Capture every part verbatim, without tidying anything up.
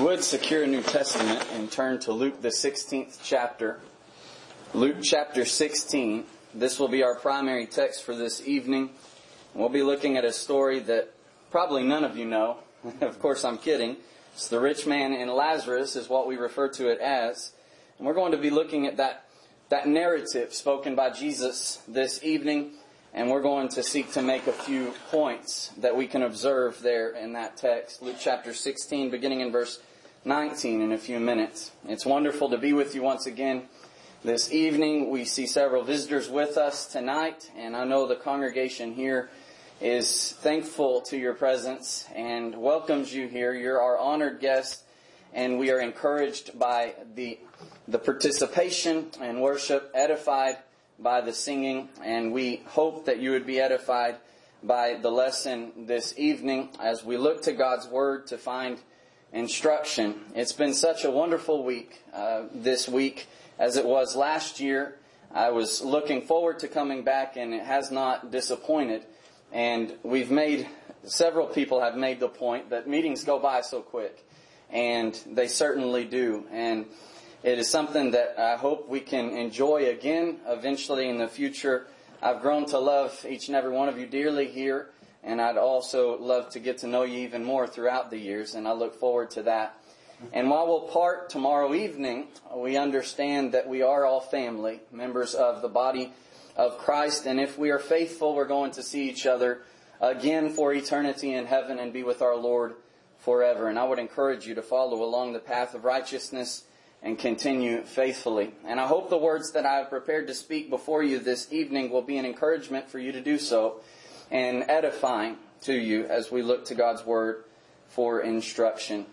you would, secure a New Testament and turn to Luke the sixteenth chapter. Luke chapter sixteen. This will be our primary text for this evening. We'll be looking at a story that probably none of you know. Of course, I'm kidding. It's the rich man and Lazarus is what we refer to it as. And we're going to be looking at that, that narrative spoken by Jesus this evening. And we're going to seek to make a few points that we can observe there in that text. Luke chapter sixteen, beginning in verse nineteen in a few minutes. It's wonderful to be with you once again this evening. We see several visitors with us tonight. And I know the congregation here is thankful to your presence and welcomes you here. You're our honored guest. And we are encouraged by the, the participation and worship, edified by the singing, and we hope that you would be edified by the lesson this evening as we look to God's Word to find instruction. It's been such a wonderful week uh, this week as it was last year. I was looking forward to coming back, and it has not disappointed. And we've made, several people have made the point that meetings go by so quick, and they certainly do. And it is something that I hope we can enjoy again eventually in the future. I've grown to love each and every one of you dearly here, and I'd also love to get to know you even more throughout the years, and I look forward to that. And while we'll part tomorrow evening, we understand that we are all family, members of the body of Christ, and if we are faithful, we're going to see each other again for eternity in heaven and be with our Lord forever. And I would encourage you to follow along the path of righteousness and continue faithfully. And I hope the words that I have prepared to speak before you this evening will be an encouragement for you to do so and edifying to you as we look to God's Word for instruction.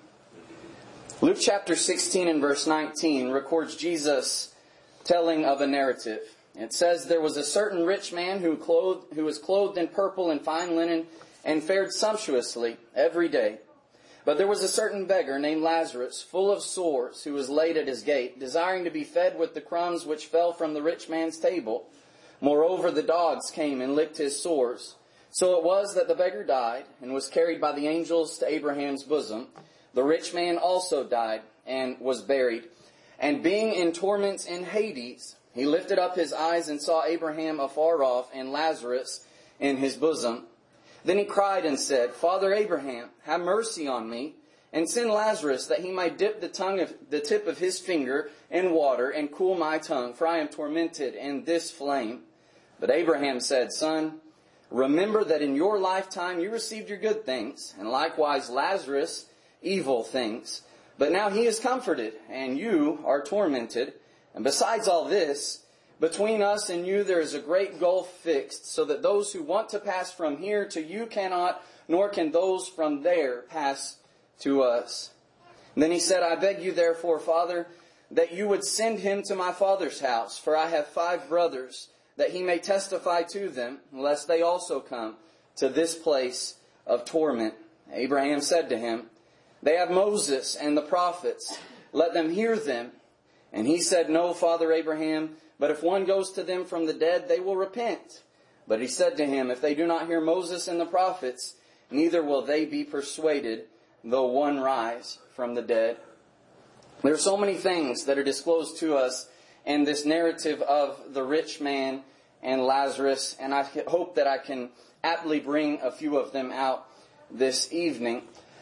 Luke chapter sixteen and verse nineteen records Jesus telling of a narrative. It says, "There was a certain rich man who clothed, who was clothed in purple and fine linen and fared sumptuously every day. But there was a certain beggar named Lazarus, full of sores, who was laid at his gate, desiring to be fed with the crumbs which fell from the rich man's table. Moreover, the dogs came and licked his sores. So it was that the beggar died, and was carried by the angels to Abraham's bosom. The rich man also died, and was buried. And being in torments in Hades, he lifted up his eyes and saw Abraham afar off, and Lazarus in his bosom. Then he cried and said, Father Abraham, have mercy on me, and send Lazarus that he might dip the tongue of the tip of his finger in water and cool my tongue, for I am tormented in this flame. But Abraham said, Son, remember that in your lifetime you received your good things, and likewise Lazarus evil things. But now he is comforted, and you are tormented. And besides all this, between us and you there is a great gulf fixed, so that those who want to pass from here to you cannot, nor can those from there pass to us. And then he said, I beg you therefore, Father, that you would send him to my father's house, for I have five brothers, that he may testify to them, lest they also come to this place of torment. Abraham said to him, They have Moses and the prophets, let them hear them. And he said, No, Father Abraham, but if one goes to them from the dead, they will repent. But he said to him, If they do not hear Moses and the prophets, neither will they be persuaded, though one rise from the dead. There are so many things that are disclosed to us in this narrative of the rich man and Lazarus, and I hope that I can aptly bring a few of them out this evening.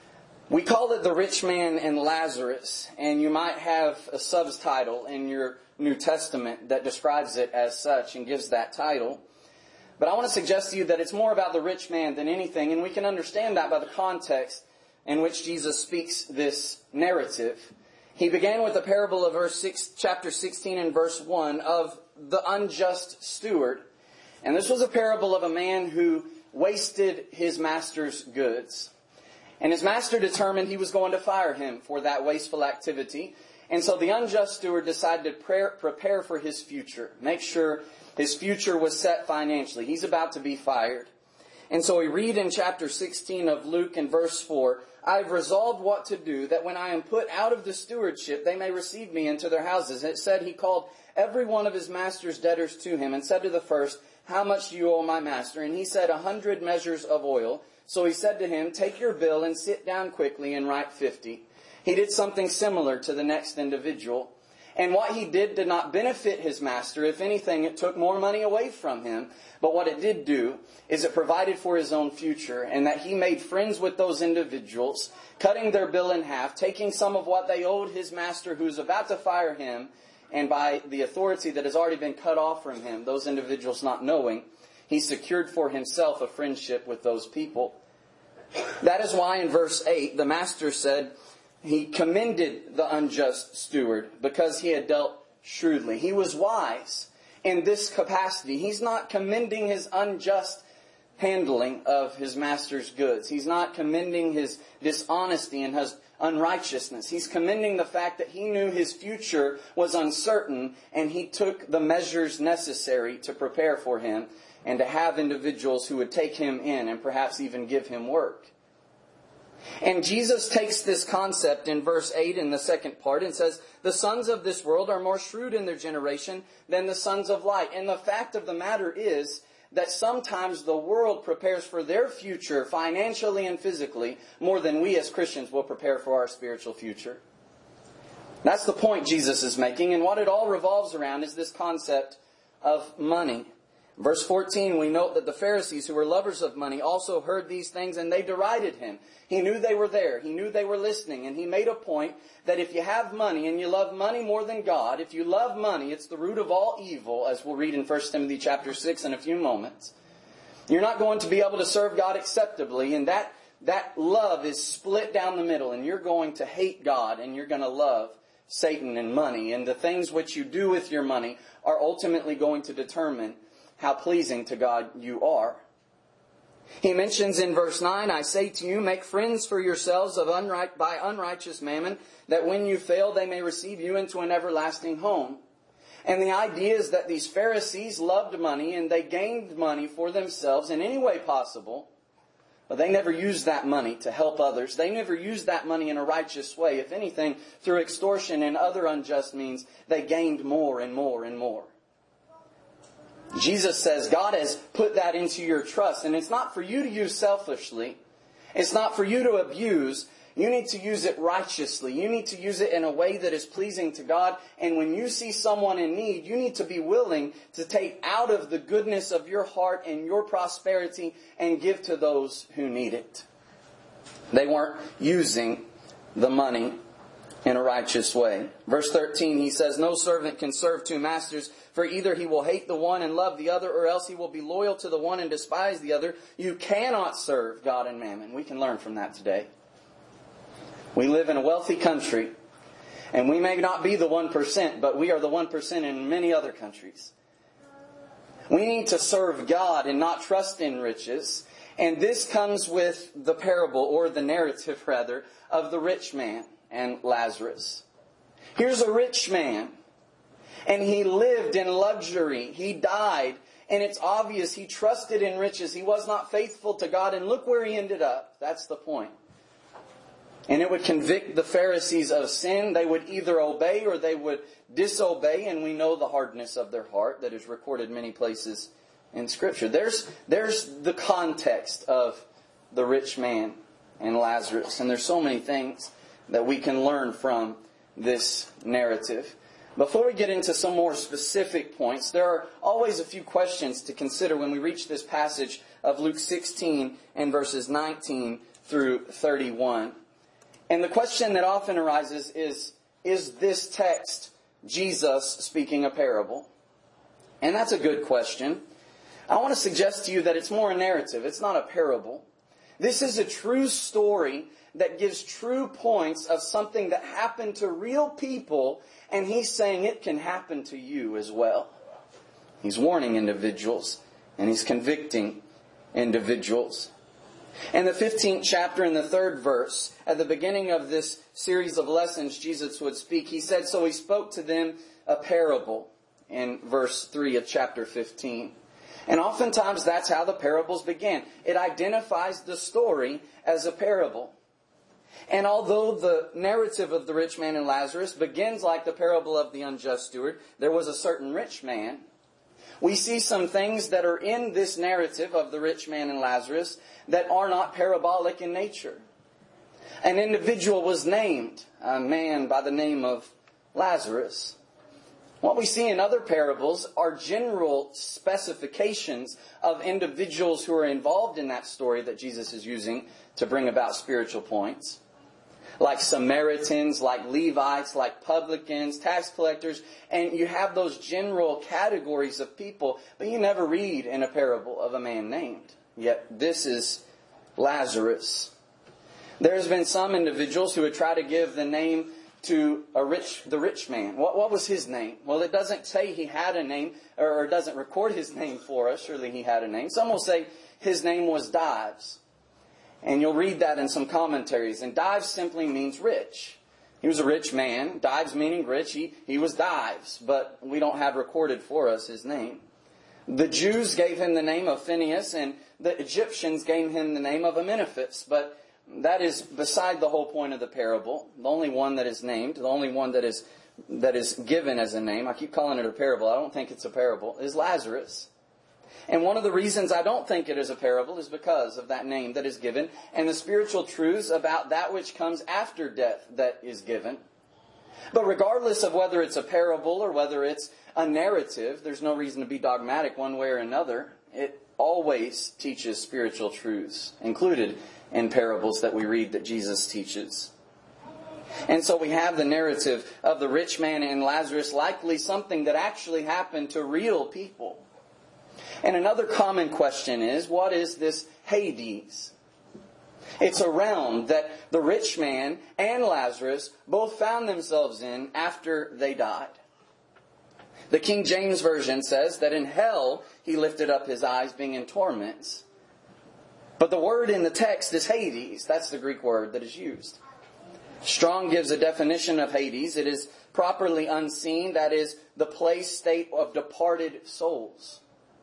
We call it the rich man and Lazarus, and you might have a subtitle in your New Testament that describes it as such and gives that title. But I want to suggest to you that it's more about the rich man than anything, and we can understand that by the context in which Jesus speaks this narrative. He began with the parable of verse six, chapter sixteen and verse one of the unjust steward. And this was a parable of a man who wasted his master's goods. And his master determined he was going to fire him for that wasteful activity. And so the unjust steward decided to prepare for his future, make sure his future was set financially. He's about to be fired. And so we read in chapter sixteen of Luke in verse four, I have resolved what to do, that when I am put out of the stewardship, they may receive me into their houses. And it said he called every one of his master's debtors to him and said to the first, How much do you owe my master? And he said, A hundred measures of oil. So he said to him, Take your bill and sit down quickly and write fifty. he did something similar to the next individual. And what he did did not benefit his master. If anything, it took more money away from him. But what it did do is it provided for his own future, and that he made friends with those individuals, cutting their bill in half, taking some of what they owed his master who's about to fire him, and by the authority that has already been cut off from him, those individuals not knowing, he secured for himself a friendship with those people. That is why in verse eight, the master said, he commended the unjust steward because he had dealt shrewdly. He was wise in this capacity. He's not commending his unjust handling of his master's goods. He's not commending his dishonesty and his unrighteousness. He's commending the fact that he knew his future was uncertain, and he took the measures necessary to prepare for him and to have individuals who would take him in and perhaps even give him work. And Jesus takes this concept in verse eight in the second part and says, the sons of this world are more shrewd in their generation than the sons of light. And the fact of the matter is that sometimes the world prepares for their future financially and physically more than we as Christians will prepare for our spiritual future. That's the point Jesus is making. And what it all revolves around is this concept of money. Verse fourteen, we note that the Pharisees, who were lovers of money, also heard these things, and they derided him. He knew they were there. He knew they were listening. And he made a point that if you have money and you love money more than God, if you love money, it's the root of all evil, as we'll read in First Timothy chapter six in a few moments. You're not going to be able to serve God acceptably, and that, that love is split down the middle, and you're going to hate God, and you're going to love Satan and money. And the things which you do with your money are ultimately going to determine how pleasing to God you are. He mentions in verse nine, I say to you, make friends for yourselves of unright, by unrighteous mammon, that when you fail they may receive you into an everlasting home. And the idea is that these Pharisees loved money, and they gained money for themselves in any way possible, but they never used that money to help others. They never used that money in a righteous way. If anything, through extortion and other unjust means, they gained more and more and more. Jesus says God has put that into your trust, and it's not for you to use selfishly. It's not for you to abuse. You need to use it righteously. You need to use it in a way that is pleasing to God. And when you see someone in need, you need to be willing to take out of the goodness of your heart and your prosperity and give to those who need it. They weren't using the money in a righteous way. Verse thirteen, he says, no servant can serve two masters, for either he will hate the one and love the other, or else he will be loyal to the one and despise the other. You cannot serve God and mammon. We can learn from that today. We live in a wealthy country, and we may not be the one percent, but we are the one percent in many other countries. We need to serve God and not trust in riches. And this comes with the parable, or the narrative rather, of the rich man and Lazarus. Here's a rich man, and he lived in luxury. He died, and it's obvious he trusted in riches. He was not faithful to God, and look where he ended up. That's the point. And it would convict the Pharisees of sin. They would either obey or they would disobey, and we know the hardness of their heart that is recorded many places in Scripture. There's, there's the context of the rich man and Lazarus, and there's so many things that we can learn from this narrative. Before we get into some more specific points, there are always a few questions to consider when we reach this passage of Luke sixteen and verses nineteen through thirty-one. And the question that often arises is, is this text Jesus speaking a parable? And that's a good question. I want to suggest to you that it's more a narrative. It's not a parable. This is a true story that gives true points of something that happened to real people, and he's saying it can happen to you as well. He's warning individuals, and he's convicting individuals. In the fifteenth chapter, in the third verse, at the beginning of this series of lessons Jesus would speak, he said, so he spoke to them a parable in verse three of chapter fifteen. And oftentimes that's how the parables begin. It identifies the story as a parable. And although the narrative of the rich man and Lazarus begins like the parable of the unjust steward, there was a certain rich man. We see some things that are in this narrative of the rich man and Lazarus that are not parabolic in nature. An individual was named, a man by the name of Lazarus. What we see in other parables are general specifications of individuals who are involved in that story that Jesus is using to bring about spiritual points. Like Samaritans, like Levites, like publicans, tax collectors, and you have those general categories of people, but you never read in a parable of a man named. Yet this is Lazarus. There's been some individuals who would try to give the name to a rich, the rich man. What, what was his name? Well, it doesn't say he had a name, or it doesn't record his name for us. Surely he had a name. Some will say his name was Dives. And you'll read that in some commentaries. And Dives simply means rich. He was a rich man. Dives meaning rich. He, he was Dives. But we don't have recorded for us his name. The Jews gave him the name of Phineas, and the Egyptians gave him the name of Amenophis. But that is beside the whole point of the parable. The only one that is named, the only one that is that is given as a name, I keep calling it a parable, I don't think it's a parable, is Lazarus. And one of the reasons I don't think it is a parable is because of that name that is given and the spiritual truths about that which comes after death that is given. But regardless of whether it's a parable or whether it's a narrative, there's no reason to be dogmatic one way or another. It always teaches spiritual truths, included in parables that we read that Jesus teaches. And so we have the narrative of the rich man and Lazarus, likely something that actually happened to real people. And another common question is, what is this Hades? It's a realm that the rich man and Lazarus both found themselves in after they died. The King James Version says that in hell he lifted up his eyes, being in torments. But the word in the text is Hades. That's the Greek word that is used. Strong gives a definition of Hades. It is properly unseen. That is the place, state of departed souls.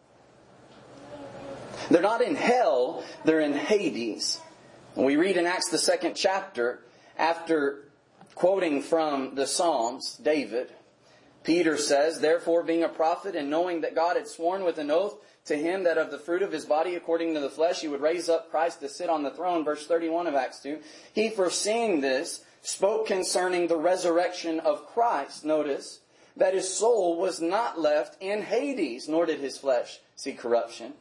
They're not in hell. They're in Hades. We read in Acts the second chapter, after quoting from the Psalms, David, Peter says, therefore being a prophet and knowing that God had sworn with an oath to him that of the fruit of his body according to the flesh he would raise up Christ to sit on the throne, verse thirty-one of Acts two, he foreseeing this spoke concerning the resurrection of Christ. Notice that his soul was not left in Hades, nor did his flesh see corruption.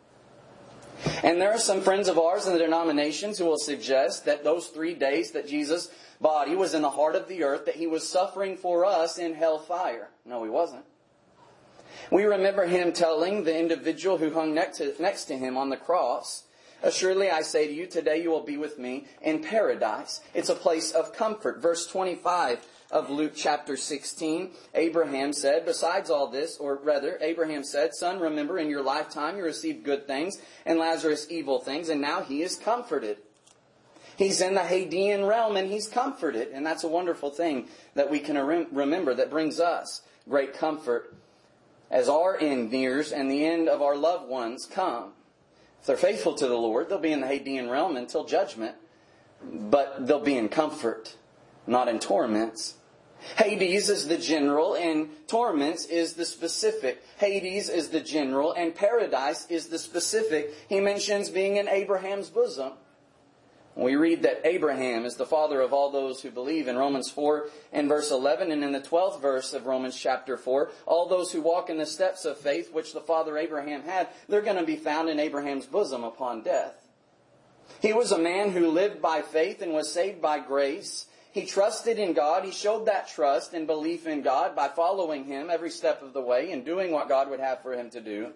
And there are some friends of ours in the denominations who will suggest that those three days that Jesus' body was in the heart of the earth, that he was suffering for us in hellfire. No, he wasn't. We remember him telling the individual who hung next to, next to him on the cross, assuredly I say to you, today you will be with me in paradise. It's a place of comfort. Verse twenty-five of Luke chapter sixteen, Abraham said, besides all this, or rather, Abraham said, son, remember in your lifetime you received good things, and Lazarus evil things, and now he is comforted. He's in the Hadean realm and he's comforted. And that's a wonderful thing that we can remember that brings us great comfort as our end nears and the end of our loved ones come. If they're faithful to the Lord, they'll be in the Hadean realm until judgment. But they'll be in comfort, not in torments. Hades is the general and torments is the specific. Hades is the general and paradise is the specific. He mentions being in Abraham's bosom. We read that Abraham is the father of all those who believe in Romans four and verse eleven. And in the twelfth verse of Romans chapter four, all those who walk in the steps of faith, which the father Abraham had, they're going to be found in Abraham's bosom upon death. He was a man who lived by faith and was saved by grace. He trusted in God. He showed that trust and belief in God by following Him every step of the way and doing what God would have for him to do.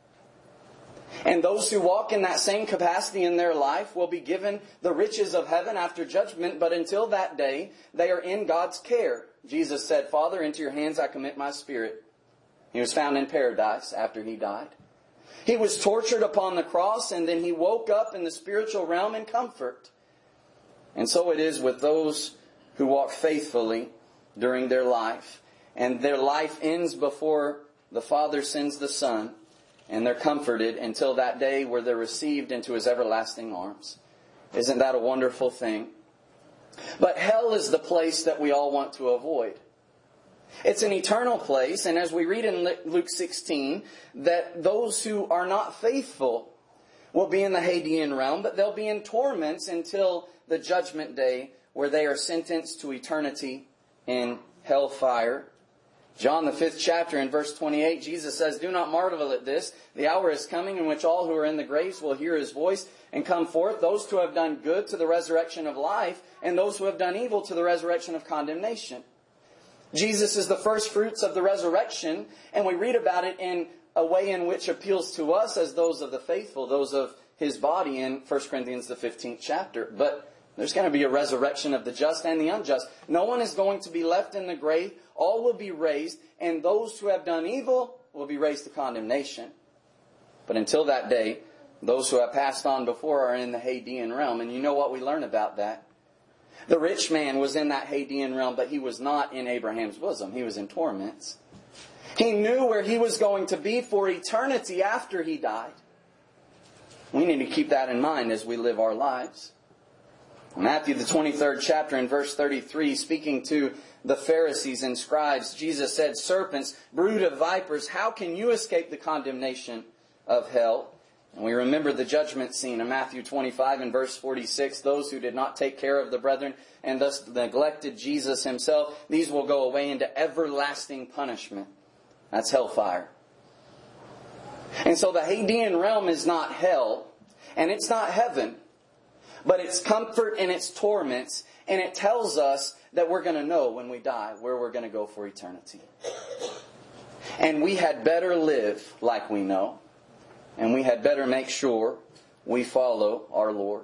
And those who walk in that same capacity in their life will be given the riches of heaven after judgment. But until that day, they are in God's care. Jesus said, Father, into your hands I commit my spirit. He was found in paradise after He died. He was tortured upon the cross and then He woke up in the spiritual realm in comfort. And so it is with those who walk faithfully during their life. And their life ends before the Father sends the Son. And they're comforted until that day where they're received into His everlasting arms. Isn't that a wonderful thing? But hell is the place that we all want to avoid. It's an eternal place, and as we read in Luke sixteen, that those who are not faithful will be in the Hadean realm, but they'll be in torments until the judgment day, where they are sentenced to eternity in hellfire. John, the fifth chapter, in verse twenty-eight, Jesus says, "Do not marvel at this. The hour is coming in which all who are in the graves will hear His voice and come forth, those who have done good to the resurrection of life, and those who have done evil to the resurrection of condemnation." Jesus is the first fruits of the resurrection, and we read about it in a way in which appeals to us as those of the faithful, those of His body, in First Corinthians, the fifteenth chapter. But there's going to be a resurrection of the just and the unjust. No one is going to be left in the grave. All will be raised, and those who have done evil will be raised to condemnation. But until that day, those who have passed on before are in the Hadean realm. And you know what we learn about that? The rich man was in that Hadean realm, but he was not in Abraham's bosom. He was in torments. He knew where he was going to be for eternity after he died. We need to keep that in mind as we live our lives. Matthew, the twenty-third chapter, in verse thirty-three, speaking to the Pharisees and scribes, Jesus said, "Serpents, brood of vipers, how can you escape the condemnation of hell?" And we remember the judgment scene in Matthew twenty-five and verse forty-six. "Those who did not take care of the brethren and thus neglected Jesus Himself, these will go away into everlasting punishment." That's hellfire. And so the Hadean realm is not hell, and it's not heaven, but it's comfort in its torments, and it tells us that we're going to know when we die where we're going to go for eternity. And we had better live like we know, and we had better make sure we follow our Lord.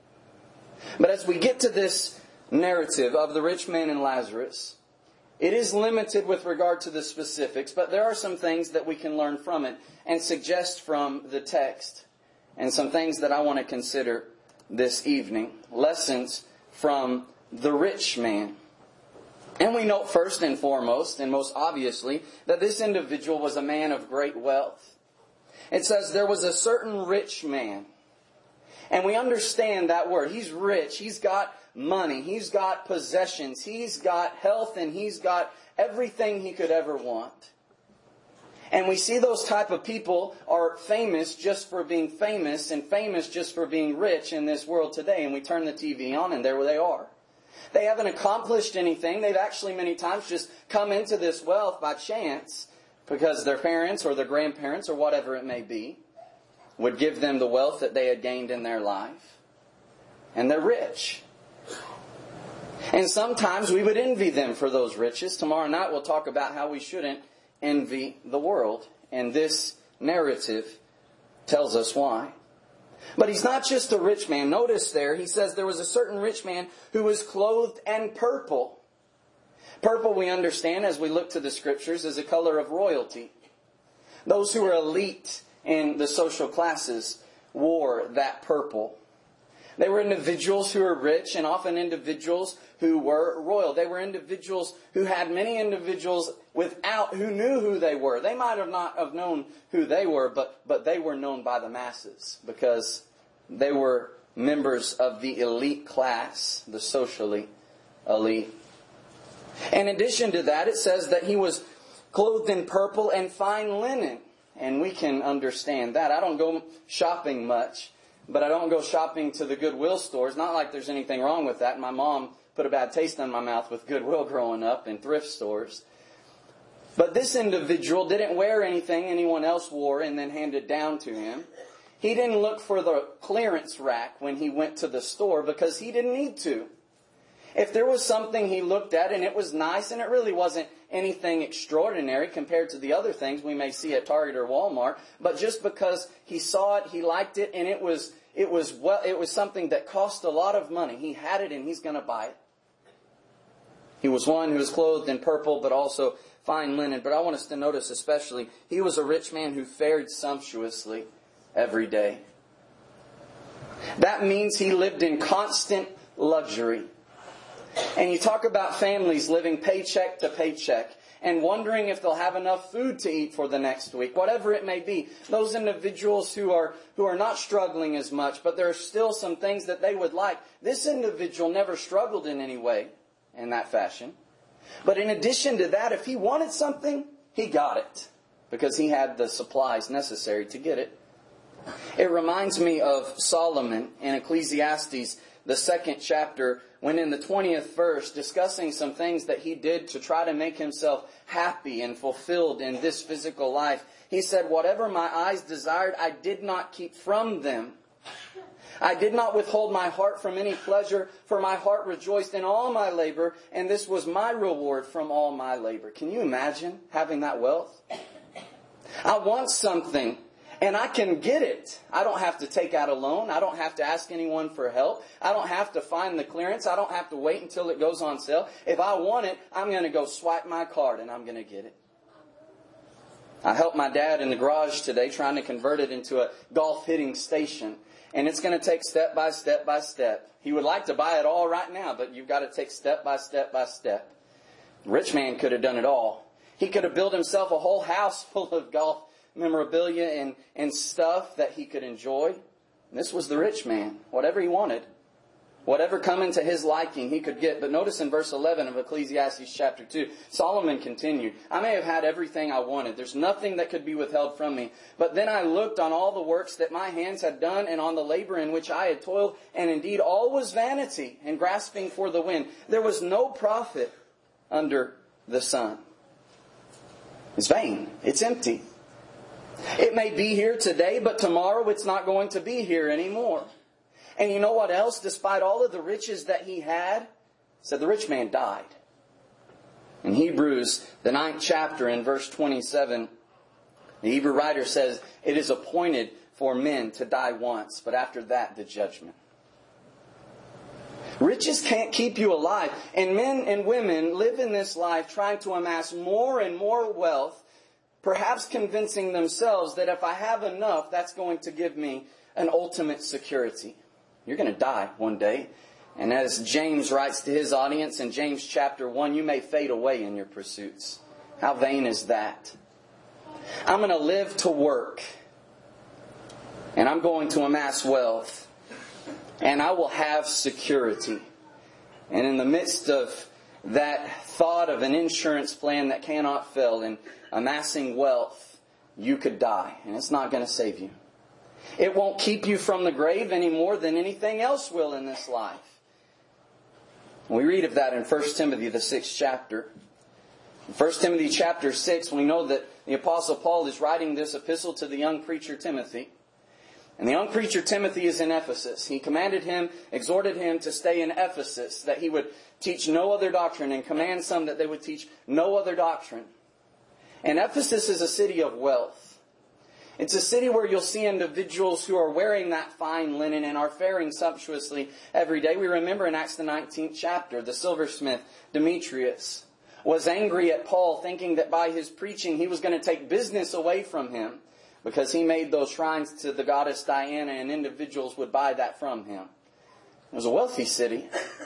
But as we get to this narrative of the rich man and Lazarus, it is limited with regard to the specifics, but there are some things that we can learn from it and suggest from the text, and some things that I want to consider this evening. Lessons from the rich man. And we note first and foremost, and most obviously, that this individual was a man of great wealth. It says there was a certain rich man. And we understand that word. He's rich. He's got money. He's got possessions. He's got health, and he's got everything he could ever want. And we see those type of people are famous just for being famous, and famous just for being rich in this world today. And we turn the T V on, and there they are. They haven't accomplished anything. They've actually many times just come into this wealth by chance, because their parents or their grandparents or whatever it may be would give them the wealth that they had gained in their life. And they're rich. And sometimes we would envy them for those riches. Tomorrow night we'll talk about how we shouldn't envy the world. And this narrative tells us why. But he's not just a rich man. Notice there, he says there was a certain rich man who was clothed in purple. Purple, we understand as we look to the Scriptures, is a color of royalty. Those who were elite in the social classes wore that purple. They were individuals who were rich, and often individuals who were royal. They were individuals who had many individuals without who knew who they were. They might have not have known who they were, but, but they were known by the masses because they were members of the elite class, the socially elite. In addition to that, it says that he was clothed in purple and fine linen. And we can understand that. I don't go shopping much, but I don't go shopping to the Goodwill stores. Not like there's anything wrong with that. My mom put a bad taste in my mouth with Goodwill growing up in thrift stores. But this individual didn't wear anything anyone else wore and then handed down to him. He didn't look for the clearance rack when he went to the store because he didn't need to. If there was something he looked at and it was nice and it really wasn't anything extraordinary compared to the other things we may see at Target or Walmart, but just because he saw it, he liked it, and it was it was well, it was something that cost a lot of money. He had it and he's going to buy it. He was one who was clothed in purple, but also fine linen. But I want us to notice especially, he was a rich man who fared sumptuously every day. That means he lived in constant luxury. And you talk about families living paycheck to paycheck and wondering if they'll have enough food to eat for the next week, whatever it may be. Those individuals who are who are not struggling as much, but there are still some things that they would like. This individual never struggled in any way in that fashion. But in addition to that, if he wanted something, he got it because he had the supplies necessary to get it. It reminds me of Solomon in Ecclesiastes, the second chapter, when in the twentieth verse, discussing some things that he did to try to make himself happy and fulfilled in this physical life. He said, "Whatever my eyes desired, I did not keep from them. I did not withhold my heart from any pleasure, for my heart rejoiced in all my labor, and this was my reward from all my labor." Can you imagine having that wealth? I want something, and I can get it. I don't have to take out a loan. I don't have to ask anyone for help. I don't have to find the clearance. I don't have to wait until it goes on sale. If I want it, I'm going to go swipe my card, and I'm going to get it. I helped my dad in the garage today trying to convert it into a golf hitting station. And it's going to take step by step by step. He would like to buy it all right now, but you've got to take step by step by step. The rich man could have done it all. He could have built himself a whole house full of golf memorabilia and, and stuff that he could enjoy. And this was the rich man. Whatever he wanted, whatever coming to his liking, he could get. But notice in verse eleven of Ecclesiastes chapter two, Solomon continued, "I may have had everything I wanted. There's nothing that could be withheld from me. But then I looked on all the works that my hands had done and on the labor in which I had toiled, and indeed all was vanity and grasping for the wind. There was no profit under the sun." It's vain. It's empty. It may be here today, but tomorrow it's not going to be here anymore. And you know what else? Despite all of the riches that he had, said the rich man died. In Hebrews, the ninth chapter, in verse twenty-seven, the Hebrew writer says, "It is appointed for men to die once, but after that the judgment." Riches can't keep you alive. And men and women live in this life trying to amass more and more wealth, perhaps convincing themselves that if I have enough, that's going to give me an ultimate security. You're going to die one day. And as James writes to his audience in James chapter one, you may fade away in your pursuits. How vain is that? I'm going to live to work. And I'm going to amass wealth. And I will have security. And in the midst of that thought of an insurance plan that cannot fail and amassing wealth, you could die. And it's not going to save you. It won't keep you from the grave any more than anything else will in this life. We read of that in First Timothy, the sixth chapter. In First Timothy chapter six, we know that the Apostle Paul is writing this epistle to the young preacher Timothy. And the young preacher Timothy is in Ephesus. He commanded him, exhorted him to stay in Ephesus, that he would teach no other doctrine, and command some that they would teach no other doctrine. And Ephesus is a city of wealth. It's a city where you'll see individuals who are wearing that fine linen and are faring sumptuously every day. We remember in Acts the nineteenth chapter, the silversmith Demetrius was angry at Paul, thinking that by his preaching he was going to take business away from him, because he made those shrines to the goddess Diana and individuals would buy that from him. It was a wealthy city.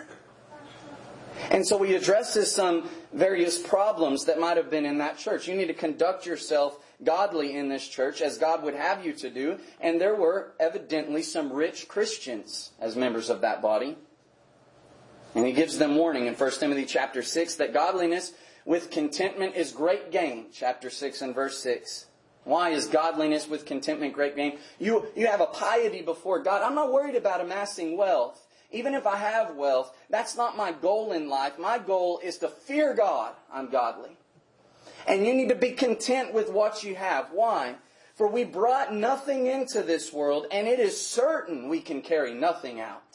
And so he addresses some various problems that might have been in that church. You need to conduct yourself godly in this church as God would have you to do. And there were evidently some rich Christians as members of that body. And he gives them warning in First Timothy chapter six that godliness with contentment is great gain. Chapter six and verse six. Why is godliness with contentment great gain? You, you have a piety before God. I'm not worried about amassing wealth. Even if I have wealth, that's not my goal in life. My goal is to fear God. I'm godly. And you need to be content with what you have. Why? For we brought nothing into this world, and it is certain we can carry nothing out.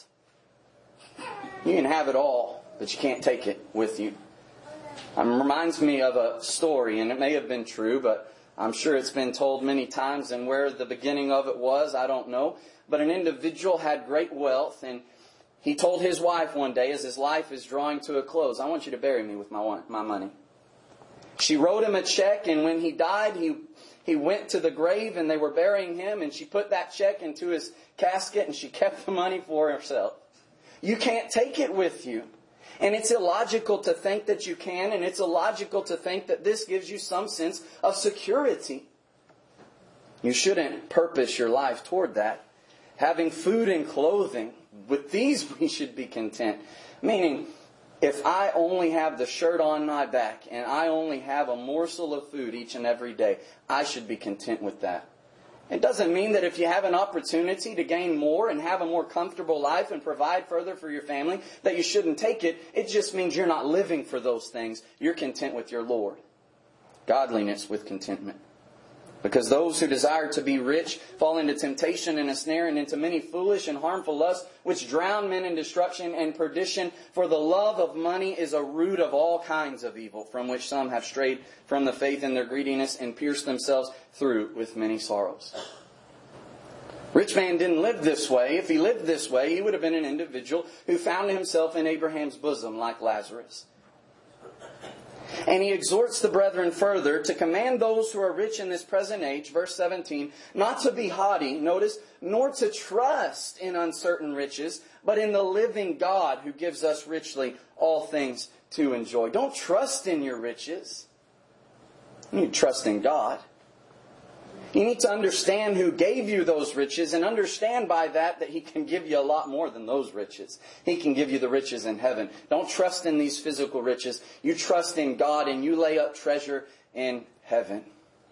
You can have it all, but you can't take it with you. It reminds me of a story, and it may have been true, but I'm sure it's been told many times, and where the beginning of it was, I don't know. But an individual had great wealth, and he told his wife one day, as his life is drawing to a close, "I want you to bury me with my my money." She wrote him a check, and when he died, he he went to the grave, and they were burying him, and she put that check into his casket, and she kept the money for herself. You can't take it with you. And it's illogical to think that you can, and it's illogical to think that this gives you some sense of security. You shouldn't purpose your life toward that. Having food and clothing, with these we should be content. Meaning, if I only have the shirt on my back and I only have a morsel of food each and every day, I should be content with that. It doesn't mean that if you have an opportunity to gain more and have a more comfortable life and provide further for your family, that you shouldn't take it. It just means you're not living for those things. You're content with your Lord. Godliness with contentment. Because those who desire to be rich fall into temptation and a snare and into many foolish and harmful lusts, which drown men in destruction and perdition. For the love of money is a root of all kinds of evil, from which some have strayed from the faith in their greediness and pierced themselves through with many sorrows. Rich man didn't live this way. If he lived this way, he would have been an individual who found himself in Abraham's bosom like Lazarus. And he exhorts the brethren further to command those who are rich in this present age, verse seventeen, not to be haughty, notice, nor to trust in uncertain riches, but in the living God who gives us richly all things to enjoy. Don't trust in your riches. You need to trust in God. You need to understand who gave you those riches and understand by that that He can give you a lot more than those riches. He can give you the riches in heaven. Don't trust in these physical riches. You trust in God and you lay up treasure in heaven.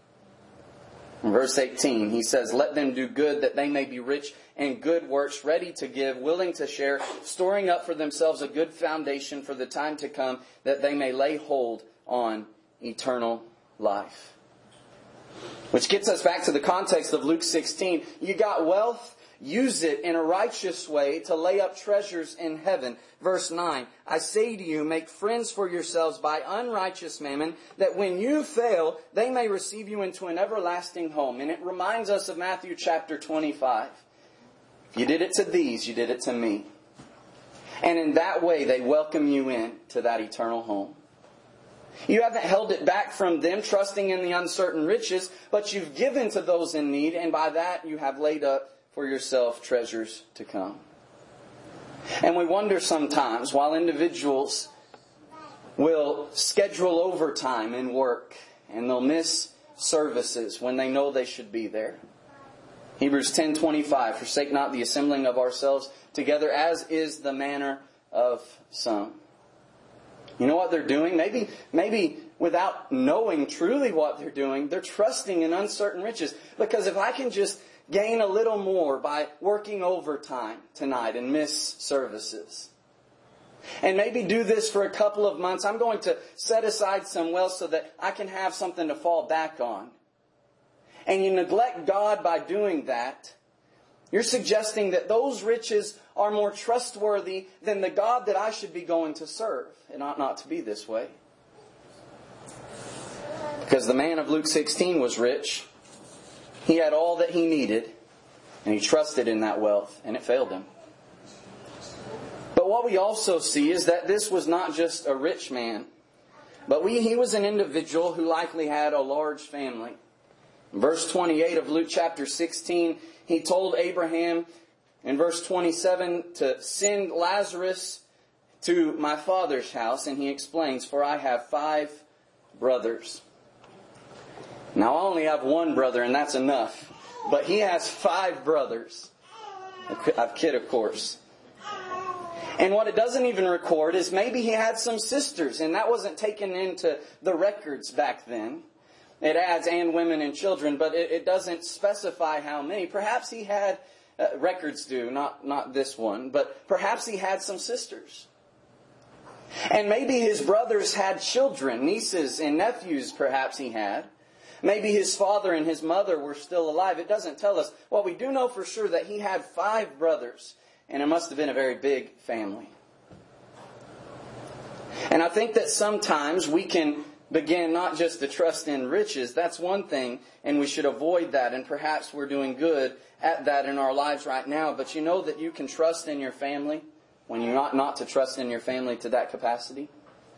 In verse eighteen, he says, let them do good that they may be rich in good works, ready to give, willing to share, storing up for themselves a good foundation for the time to come, that they may lay hold on eternal life. Which gets us back to the context of Luke sixteen. You got wealth, use it in a righteous way to lay up treasures in heaven. Verse nine, I say to you, make friends for yourselves by unrighteous mammon, that when you fail, they may receive you into an everlasting home. And it reminds us of Matthew chapter twenty-five. If you did it to these, you did it to me. And in that way, they welcome you in to that eternal home. You haven't held it back from them, trusting in the uncertain riches, but you've given to those in need, and by that you have laid up for yourself treasures to come. And we wonder sometimes, while individuals will schedule overtime in work, and they'll miss services when they know they should be there. Hebrews ten twenty-five, forsake not the assembling of ourselves together, as is the manner of some. You know what they're doing? Maybe, maybe without knowing truly what they're doing, they're trusting in uncertain riches. Because if I can just gain a little more by working overtime tonight and miss services, and maybe do this for a couple of months, I'm going to set aside some wealth so that I can have something to fall back on. And you neglect God by doing that, you're suggesting that those riches are more trustworthy than the God that I should be going to serve. It ought not to be this way. Because the man of Luke sixteen was rich. He had all that he needed. And he trusted in that wealth. And it failed him. But what we also see is that this was not just a rich man. But we, he was an individual who likely had a large family. In verse twenty-eight of Luke chapter sixteen, he told Abraham in verse twenty-seven to send Lazarus to my father's house. And he explains, for I have five brothers. Now I only have one brother and that's enough. But he has five brothers. I'm kid, of course. And what it doesn't even record is maybe he had some sisters. And that wasn't taken into the records back then. It adds and women and children, but it, it doesn't specify how many. Perhaps he had, uh, records do, not, not this one, but perhaps he had some sisters. And maybe his brothers had children, nieces and nephews perhaps he had. Maybe his father and his mother were still alive. It doesn't tell us. Well, we do know for sure that he had five brothers, and it must have been a very big family. And I think that sometimes we can begin not just to trust in riches. That's one thing, and we should avoid that. And perhaps we're doing good at that in our lives right now. But you know that you can trust in your family when you're not, not to trust in your family to that capacity?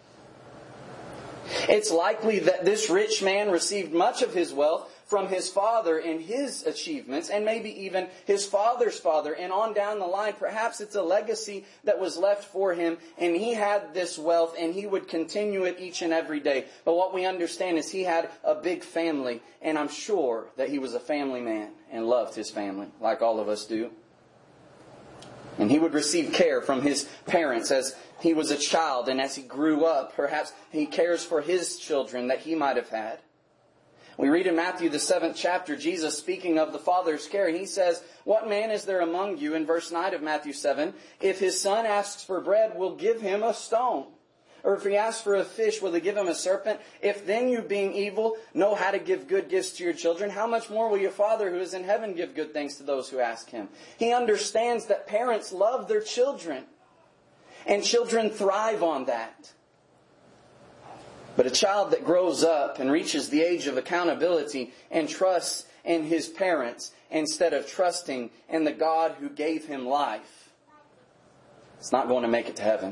It's likely that this rich man received much of his wealth from his father and his achievements, and maybe even his father's father, and on down the line. Perhaps it's a legacy that was left for him, and he had this wealth, and he would continue it each and every day. But what we understand is he had a big family, and I'm sure that he was a family man and loved his family, like all of us do. And he would receive care from his parents as he was a child, and as he grew up, perhaps he cares for his children that he might have had. We read in Matthew the seventh chapter, Jesus speaking of the Father's care. He says, "What man is there among you," in verse nine of Matthew seven, "if his son asks for bread, will give him a stone? Or if he asks for a fish, will he give him a serpent? If then you, being evil, know how to give good gifts to your children, how much more will your Father who is in heaven give good things to those who ask Him?" He understands that parents love their children, and children thrive on that. But a child that grows up and reaches the age of accountability and trusts in his parents instead of trusting in the God who gave him life, it's not going to make it to heaven.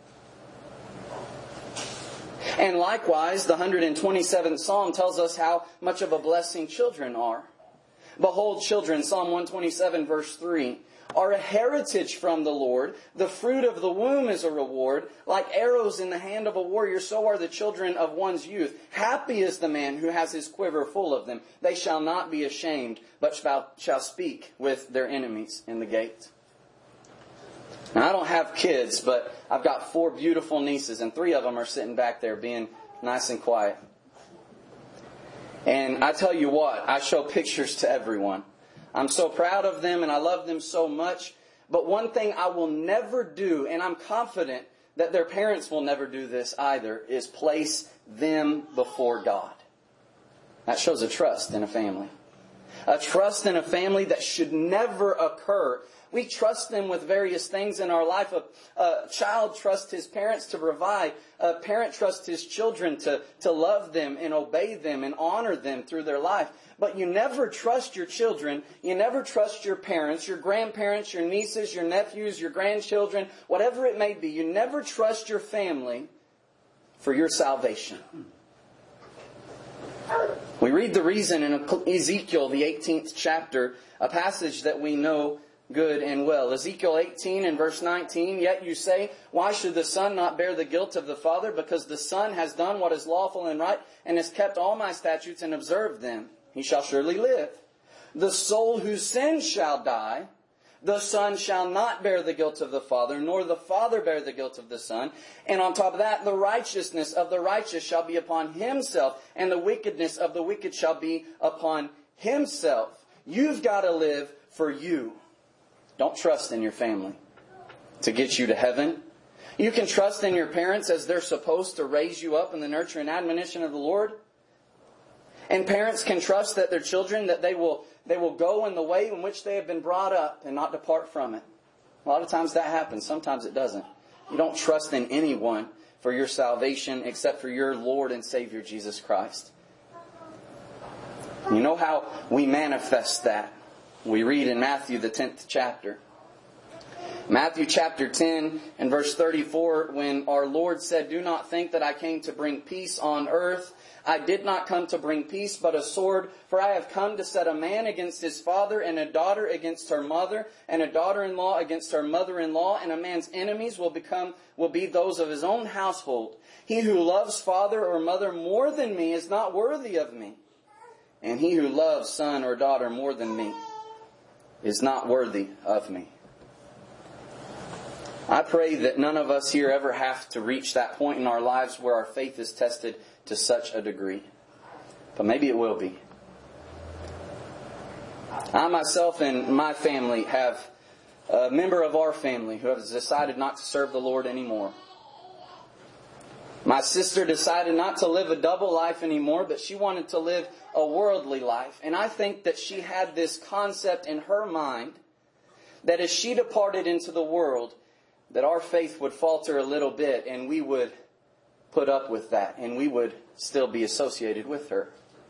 And likewise, the one hundred twenty-seventh Psalm tells us how much of a blessing children are. "Behold, children," Psalm one twenty-seven verse three, "are a heritage from the Lord. The fruit of the womb is a reward. Like arrows in the hand of a warrior, so are the children of one's youth. Happy is the man who has his quiver full of them. They shall not be ashamed, but shall speak with their enemies in the gate." Now, I don't have kids, but I've got four beautiful nieces, and three of them are sitting back there being nice and quiet. And I tell you what, I show pictures to everyone. I'm so proud of them, and I love them so much. But one thing I will never do, and I'm confident that their parents will never do this either, is place them before God. That shows a trust in a family. A trust in a family that should never occur. We trust them with various things in our life. A, a child trusts his parents to provide. A parent trusts his children to, to love them and obey them and honor them through their life. But you never trust your children. You never trust your parents, your grandparents, your nieces, your nephews, your grandchildren, whatever it may be. You never trust your family for your salvation. We read the reason in Ezekiel, the eighteenth chapter, a passage that we know good and well. Ezekiel eighteen and verse nineteen, "Yet you say, why should the son not bear the guilt of the father? Because the son has done what is lawful and right, and has kept all my statutes and observed them. He shall surely live. The soul who sins shall die. The son shall not bear the guilt of the father, nor the father bear the guilt of the son. And on top of that, the righteousness of the righteous shall be upon himself, and the wickedness of the wicked shall be upon himself." You've got to live for you. Don't trust in your family to get you to heaven. You can trust in your parents as they're supposed to raise you up in the nurture and admonition of the Lord. And parents can trust that their children, that they will they will go in the way in which they have been brought up and not depart from it. A lot of times that happens. Sometimes it doesn't. You don't trust in anyone for your salvation except for your Lord and Savior, Jesus Christ. You know how we manifest that? We read in Matthew, the tenth chapter. Matthew chapter ten and verse thirty-four, when our Lord said, "Do not think that I came to bring peace on earth. I did not come to bring peace, but a sword. For I have come to set a man against his father, and a daughter against her mother, and a daughter-in-law against her mother-in-law. And a man's enemies will become will be those of his own household. He who loves father or mother more than me is not worthy of me. And he who loves son or daughter more than me is not worthy of me." I pray that none of us here ever have to reach that point in our lives where our faith is tested to such a degree. But maybe it will be. I myself and my family have a member of our family who has decided not to serve the Lord anymore. My sister decided not to live a double life anymore, but she wanted to live a worldly life. And I think that she had this concept in her mind that as she departed into the world, that our faith would falter a little bit and we would put up with that and we would still be associated with her.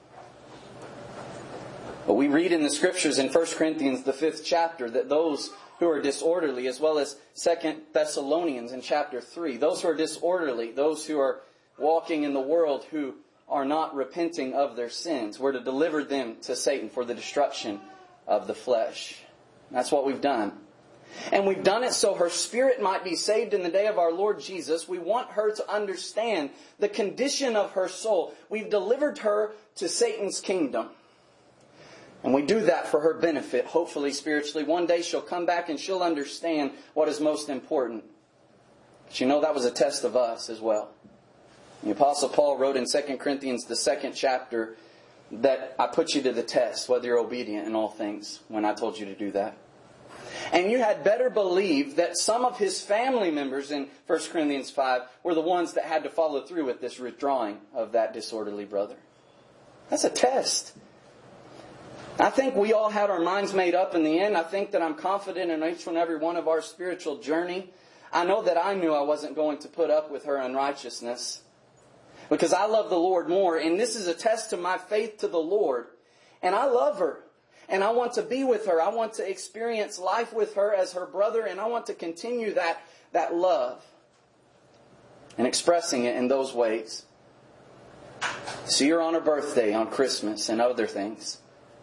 But we read in the Scriptures in First Corinthians, the fifth chapter, that those who are disorderly, as well as Second Thessalonians in chapter three, those who are disorderly, those who are walking in the world who are not repenting of their sins, we're to deliver them to Satan for the destruction of the flesh. That's what we've done. And we've done it so her spirit might be saved in the day of our Lord Jesus. We want her to understand the condition of her soul. We've delivered her to Satan's kingdom. And we do that for her benefit, hopefully spiritually. One day she'll come back and she'll understand what is most important. But you know that was a test of us as well. The Apostle Paul wrote in Second Corinthians, the second chapter, that I put you to the test, whether you're obedient in all things, when I told you to do that. And you had better believe that some of his family members in First Corinthians five were the ones that had to follow through with this withdrawing of that disorderly brother. That's a test. I think we all had our minds made up in the end. I think that I'm confident in each and every one of our spiritual journey. I know that I knew I wasn't going to put up with her unrighteousness, because I love the Lord more. And this is a test to my faith to the Lord. And I love her. And I want to be with her. I want to experience life with her as her brother. And I want to continue that, that love. And expressing it in those ways. See her on her birthday, on Christmas, and other things.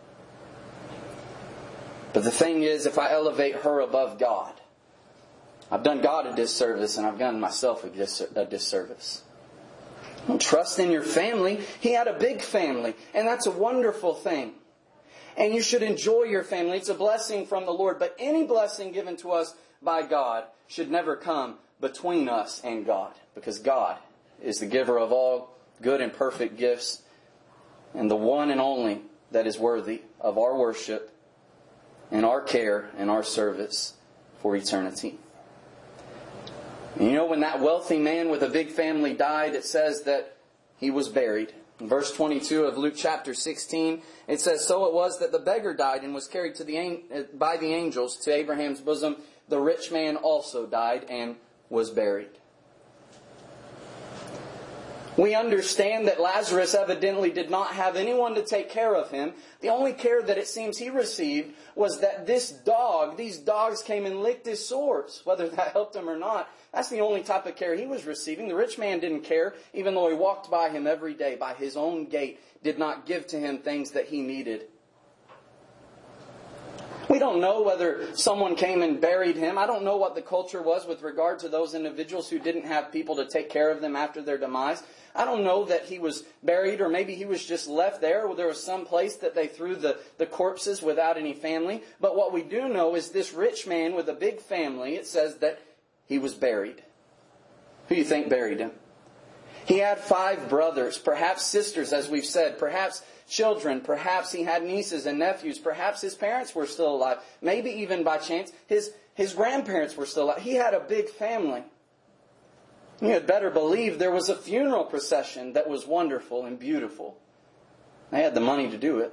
But the thing is, if I elevate her above God, I've done God a disservice and I've done myself a, dis- a disservice. Don't trust in your family. He had a big family, and that's a wonderful thing. And you should enjoy your family. It's a blessing from the Lord. But any blessing given to us by God should never come between us and God, because God is the giver of all good and perfect gifts, and the one and only that is worthy of our worship and our care and our service for eternity. And you know, when that wealthy man with a big family died, it says that he was buried. In verse twenty-two of Luke chapter sixteen, it says, "So it was that the beggar died and was carried to the by the angels to Abraham's bosom. The rich man also died and was buried." We understand that Lazarus evidently did not have anyone to take care of him. The only care that it seems he received was that this dog, these dogs came and licked his sores. Whether that helped him or not, that's the only type of care he was receiving. The rich man didn't care, even though he walked by him every day by his own gate, did not give to him things that he needed. We don't know whether someone came and buried him. I don't know what the culture was with regard to those individuals who didn't have people to take care of them after their demise. I don't know that he was buried, or maybe he was just left there, or there was some place that they threw the, the corpses without any family. But what we do know is this rich man with a big family, it says that he was buried. Who do you think buried him? He had five brothers, perhaps sisters, as we've said, perhaps children, perhaps he had nieces and nephews, perhaps his parents were still alive, maybe even by chance his, his grandparents were still alive. He had a big family. You had better believe there was a funeral procession that was wonderful and beautiful. They had the money to do it.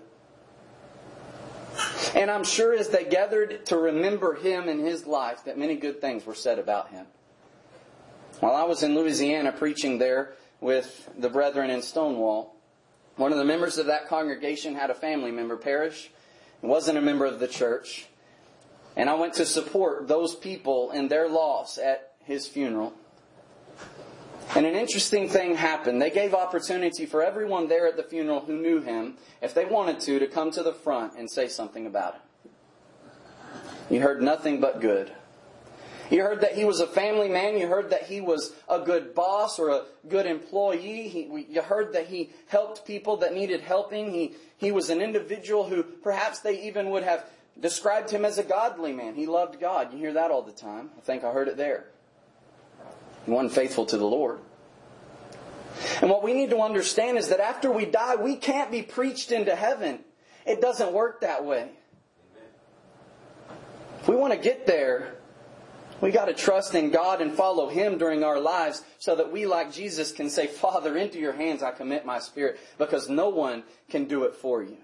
And I'm sure as they gathered to remember him and his life, that many good things were said about him. While I was in Louisiana preaching there with the brethren in Stonewall, one of the members of that congregation had a family member perish. He wasn't a member of the church. And I went to support those people in their loss at his funeral. And an interesting thing happened. They gave opportunity for everyone there at the funeral who knew him, if they wanted to, to come to the front and say something about him. You heard nothing but good. You heard that he was a family man. You heard that he was a good boss or a good employee. He, we, you heard that he helped people that needed helping. He, he was an individual who perhaps they even would have described him as a godly man. He loved God. You hear that all the time. I think I heard it there. He wasn't faithful to the Lord. And what we need to understand is that after we die, we can't be preached into heaven. It doesn't work that way. If we want to get there, we got to trust in God and follow Him during our lives so that we, like Jesus, can say, "Father, into your hands I commit my spirit," because no one can do it for you.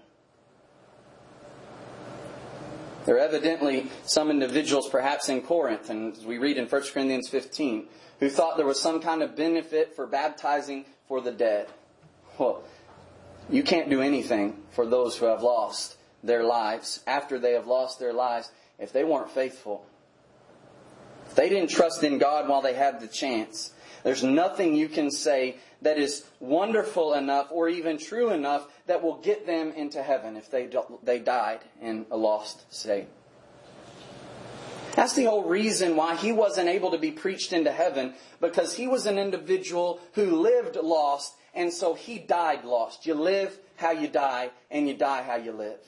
There are evidently some individuals, perhaps in Corinth, and as we read in First Corinthians fifteen, who thought there was some kind of benefit for baptizing for the dead. Well, you can't do anything for those who have lost their lives after they have lost their lives if they weren't faithful. If they didn't trust in God while they had the chance, there's nothing you can say that is wonderful enough or even true enough that will get them into heaven if they they died in a lost state. That's the whole reason why he wasn't able to be preached into heaven, because he was an individual who lived lost, and so he died lost. You live how you die, and you die how you live.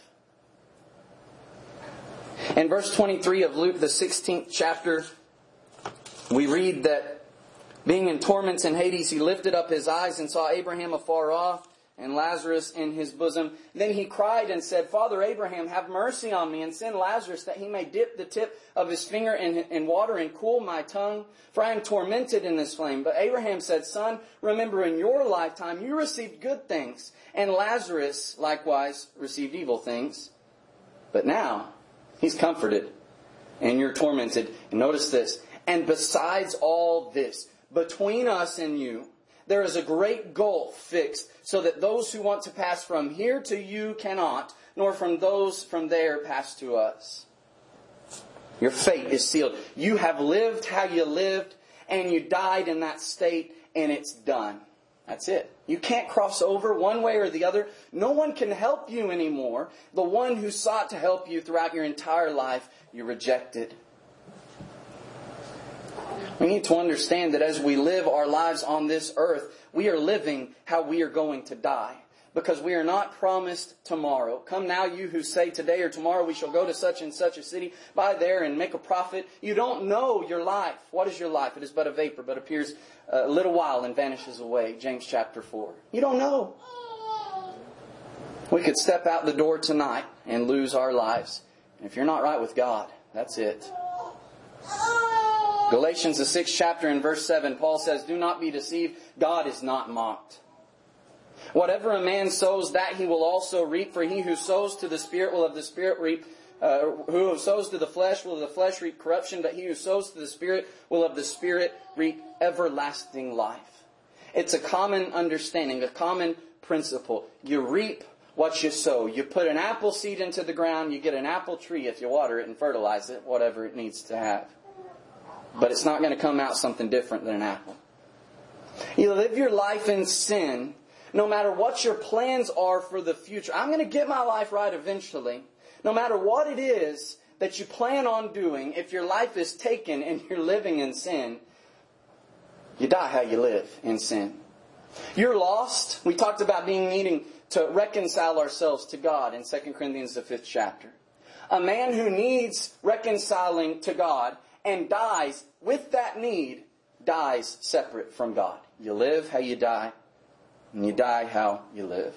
In verse twenty-three of Luke, the sixteenth chapter, we read that being in torments in Hades, he lifted up his eyes and saw Abraham afar off and Lazarus in his bosom. Then he cried and said, Father Abraham, have mercy on me, and send Lazarus that he may dip the tip of his finger in, in water and cool my tongue, for I am tormented in this flame. But Abraham said, Son, remember in your lifetime you received good things, and Lazarus likewise received evil things. But now he's comforted, and you're tormented. And notice this, and besides all this, between us and you, there is a great gulf fixed, so that those who want to pass from here to you cannot, nor from those from there pass to us. Your fate is sealed. You have lived how you lived, and you died in that state, and it's done. That's it. You can't cross over one way or the other. No one can help you anymore. The one who sought to help you throughout your entire life, you rejected. We need to understand that as we live our lives on this earth, we are living how we are going to die. Because we are not promised tomorrow. Come now, you who say today or tomorrow we shall go to such and such a city, buy there and make a profit. You don't know your life. What is your life? It is but a vapor, but appears a little while and vanishes away. James chapter four. You don't know. We could step out the door tonight and lose our lives. And if you're not right with God, that's it. Galatians, the sixth chapter and verse seven, Paul says, Do not be deceived. God is not mocked. Whatever a man sows, that he will also reap. For he who sows to the Spirit will of the Spirit reap. Uh, who sows to the flesh will of the flesh reap corruption. But he who sows to the Spirit will of the Spirit reap everlasting life. It's a common understanding, a common principle. You reap what you sow. You put an apple seed into the ground, you get an apple tree if you water it and fertilize it, whatever it needs to have. But it's not going to come out something different than an apple. You live your life in sin, no matter what your plans are for the future. I'm going to get my life right eventually. No matter what it is that you plan on doing, if your life is taken and you're living in sin, you die how you live in sin. You're lost. We talked about being needing to reconcile ourselves to God in Second Corinthians, the fifth chapter. A man who needs reconciling to God and dies with that need, dies separate from God. You live how you die, and you die how you live.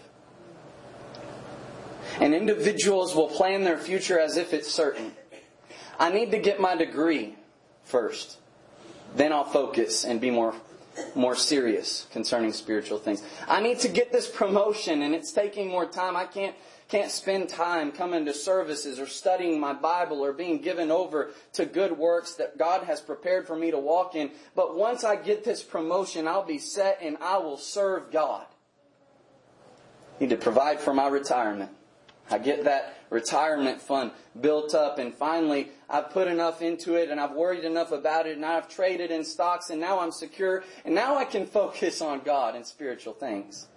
And individuals will plan their future as if it's certain. I need to get my degree first. Then I'll focus and be more, more serious concerning spiritual things. I need to get this promotion and it's taking more time. I can't, can't spend time coming to services or studying my Bible or being given over to good works that God has prepared for me to walk in. But once I get this promotion, I'll be set and I will serve God. I need to provide for my retirement. I get that retirement fund built up and finally I've put enough into it and I've worried enough about it and I've traded in stocks and now I'm secure and now I can focus on God and spiritual things.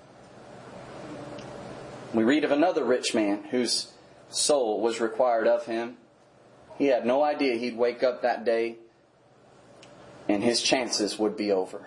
We read of another rich man whose soul was required of him. He had no idea he'd wake up that day and his chances would be over.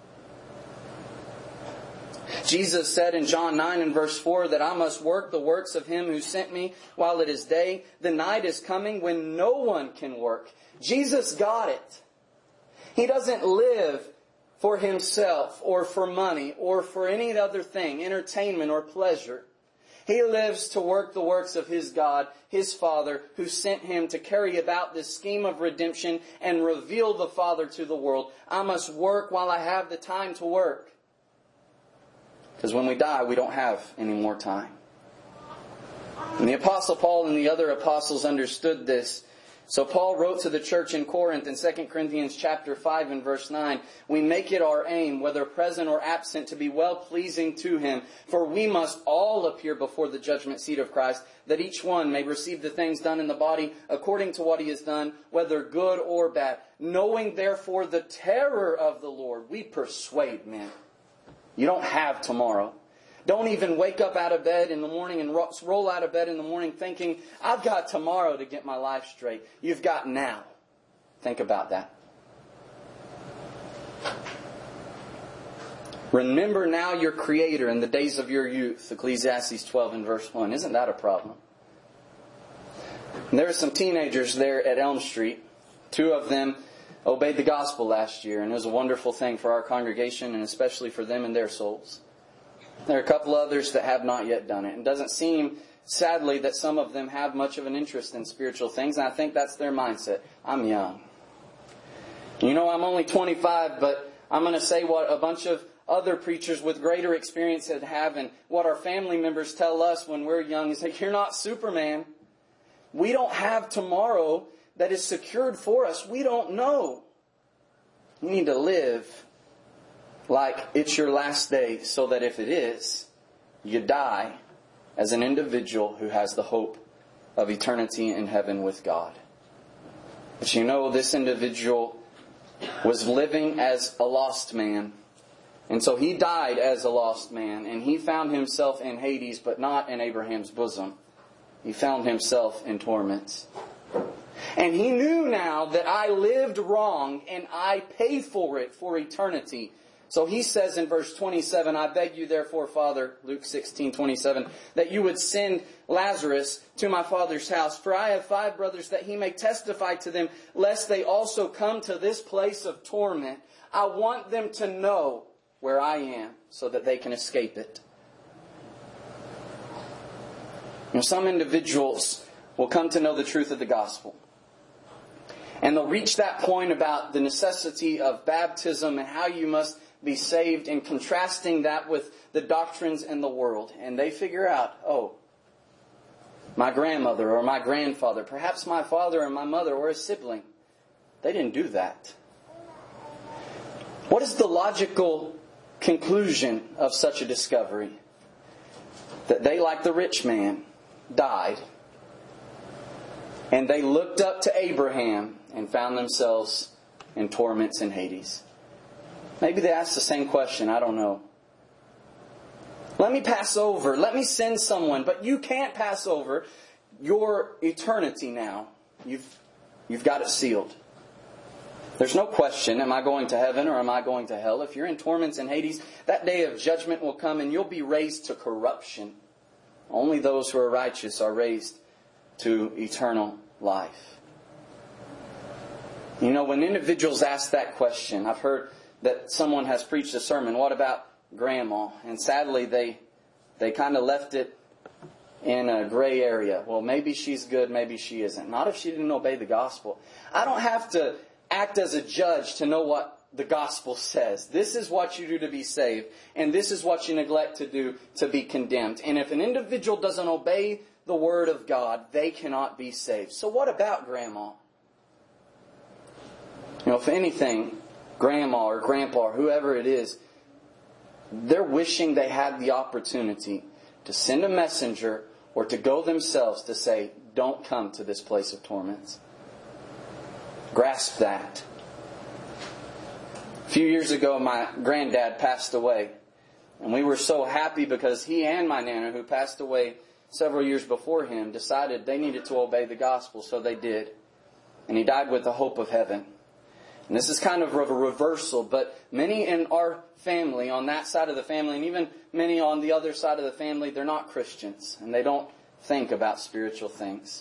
Jesus said in John nine and verse four that I must work the works of Him who sent me while it is day. The night is coming when no one can work. Jesus got it. He doesn't live for Himself or for money or for any other thing, entertainment or pleasure. He lives to work the works of His God, His Father, who sent Him to carry about this scheme of redemption and reveal the Father to the world. I must work while I have the time to work. Because when we die, we don't have any more time. And the Apostle Paul and the other apostles understood this. So Paul wrote to the church in Corinth in Second Corinthians chapter five and verse nine, we make it our aim, whether present or absent, to be well-pleasing to Him. For we must all appear before the judgment seat of Christ, that each one may receive the things done in the body according to what he has done, whether good or bad. Knowing therefore the terror of the Lord, we persuade men. You don't have tomorrow. Don't even wake up out of bed in the morning and roll out of bed in the morning thinking, I've got tomorrow to get my life straight. You've got now. Think about that. Remember now your Creator in the days of your youth. Ecclesiastes twelve and verse one. Isn't that a problem? And there are some teenagers there at Elm Street. Two of them obeyed the gospel last year, and it was a wonderful thing for our congregation and especially for them and their souls. There are a couple others that have not yet done it. It doesn't seem, sadly, that some of them have much of an interest in spiritual things, and I think that's their mindset. I'm young. You know, I'm only twenty-five, but I'm going to say what a bunch of other preachers with greater experience have, and what our family members tell us when we're young is that you're not Superman. We don't have tomorrow that is secured for us. We don't know. You need to live like it's your last day, so that if it is, you die as an individual who has the hope of eternity in heaven with God. But you know, this individual was living as a lost man. And so he died as a lost man. And he found himself in Hades, but not in Abraham's bosom. He found himself in torments. And he knew now that I lived wrong and I pay for it for eternity. So he says in verse twenty-seven, I beg you therefore, Father, Luke sixteen twenty-seven, that you would send Lazarus to my father's house. For I have five brothers, that he may testify to them, lest they also come to this place of torment. I want them to know where I am, so that they can escape it. You know, some individuals will come to know the truth of the gospel. And they'll reach that point about the necessity of baptism and how you must be saved, and contrasting that with the doctrines in the world. And they figure out, oh, my grandmother or my grandfather, perhaps my father or my mother or a sibling, they didn't do that. What is the logical conclusion of such a discovery? That they, like the rich man, died. And they looked up to Abraham and found themselves in torments in Hades. Maybe they asked the same question. I don't know. Let me pass over. Let me send someone. But you can't pass over your eternity now. You've, you've got it sealed. There's no question, am I going to heaven or am I going to hell? If you're in torments in Hades, that day of judgment will come and you'll be raised to corruption. Only those who are righteous are raised to eternal life. You know, when individuals ask that question, I've heard that someone has preached a sermon, what about grandma? And sadly, they they kind of left it in a gray area. Well, maybe she's good, maybe she isn't. Not if she didn't obey the gospel. I don't have to act as a judge to know what the gospel says. This is what you do to be saved, and this is what you neglect to do to be condemned. And if an individual doesn't obey the word of God, they cannot be saved. So what about grandma? You know, if anything, grandma or grandpa or whoever it is, they're wishing they had the opportunity to send a messenger or to go themselves to say, don't come to this place of torments. Grasp that. A few years ago, my granddad passed away. And we were so happy because he and my nana, who passed away several years before him, decided they needed to obey the gospel, so they did. And he died with the hope of heaven. And this is kind of a reversal, but many in our family, on that side of the family, and even many on the other side of the family, they're not Christians, and they don't think about spiritual things.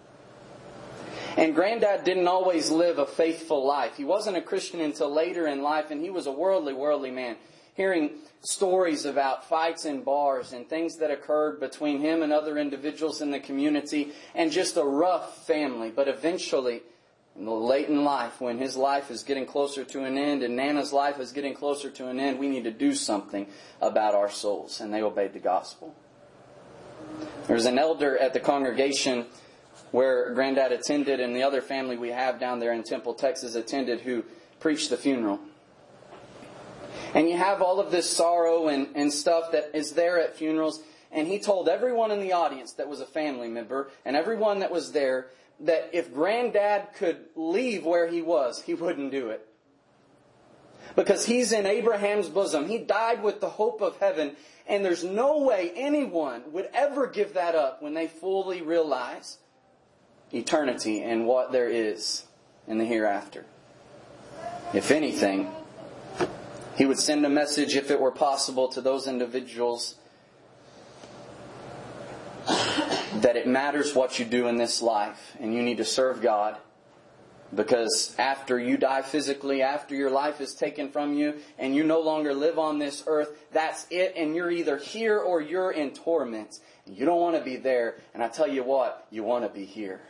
And Granddad didn't always live a faithful life. He wasn't a Christian until later in life, and he was a worldly, worldly man. Hearing stories about fights in bars and things that occurred between him and other individuals in the community, and just a rough family. But eventually, in the late in life, when his life is getting closer to an end and Nana's life is getting closer to an end, we need to do something about our souls. And they obeyed the gospel. There's an elder at the congregation where Granddad attended, and the other family we have down there in Temple, Texas, attended, who preached the funeral. And you have all of this sorrow and, and stuff that is there at funerals. And he told everyone in the audience that was a family member and everyone that was there that if Granddad could leave where he was, he wouldn't do it. Because he's in Abraham's bosom. He died with the hope of heaven. And there's no way anyone would ever give that up when they fully realize eternity and what there is in the hereafter. If anything, he would send a message, if it were possible, to those individuals that it matters what you do in this life, and you need to serve God Because after you die physically, after your life is taken from you, and you no longer live on this earth, that's it, and you're either here or you're in torment. You don't want to be there, and I tell you what, you want to be here.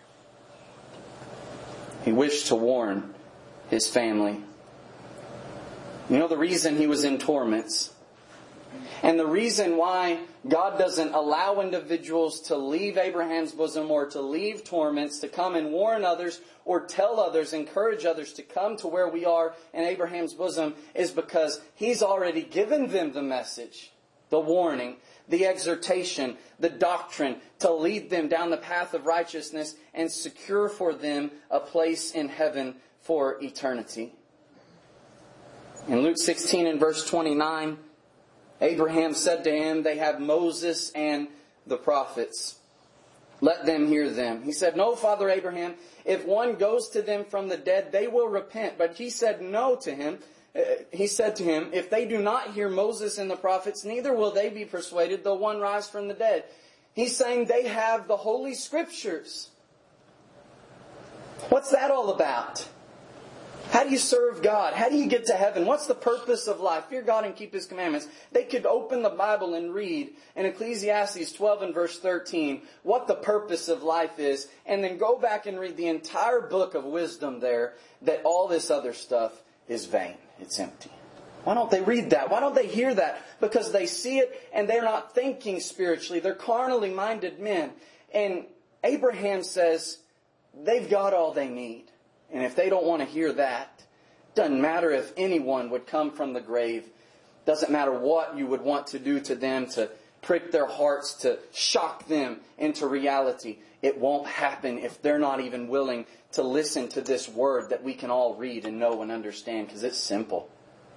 He wished to warn his family. You know the reason he was in torments? And the reason why God doesn't allow individuals to leave Abraham's bosom or to leave torments, to come and warn others or tell others, encourage others to come to where we are in Abraham's bosom, is because He's already given them the message, the warning, the exhortation, the doctrine to lead them down the path of righteousness and secure for them a place in heaven for eternity. In Luke sixteen and verse twenty-nine, Abraham said to him, "They have Moses and the prophets. Let them hear them." He said, "No, Father Abraham, if one goes to them from the dead, they will repent." But he said no to him. He said to him, "If they do not hear Moses and the prophets, neither will they be persuaded, though one rise from the dead." He's saying they have the Holy Scriptures. What's that all about? How do you serve God? How do you get to heaven? What's the purpose of life? Fear God and keep His commandments. They could open the Bible and read in Ecclesiastes twelve and verse thirteen what the purpose of life is, and then go back and read the entire book of wisdom there, that all this other stuff is vain. It's empty. Why don't they read that? Why don't they hear that? Because they see it and they're not thinking spiritually. They're carnally minded men. And Abraham says they've got all they need. And if they don't want to hear that, doesn't matter if anyone would come from the grave. Doesn't matter what you would want to do to them to prick their hearts, to shock them into reality. It won't happen if they're not even willing to listen to this word that we can all read and know and understand, because it's simple.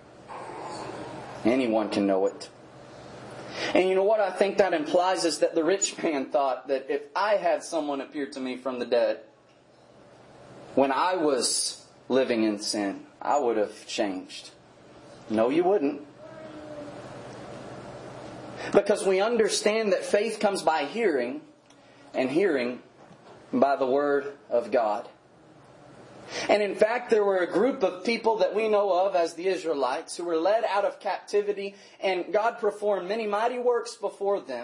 Anyone can know it. And you know what I think that implies is that the rich man thought that if I had someone appear to me from the dead, when I was living in sin, I would have changed. No, you wouldn't. Because we understand that faith comes by hearing, and hearing by the Word of God. And in fact, there were a group of people that we know of as the Israelites who were led out of captivity, and God performed many mighty works before them.